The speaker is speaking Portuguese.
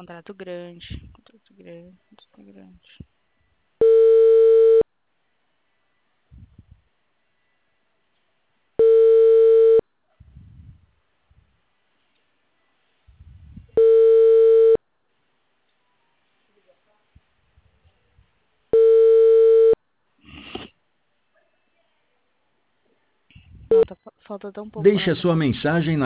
Contrato grande. Contrato grande. Contrato grande. Falta tão pouco. Deixe a sua mensagem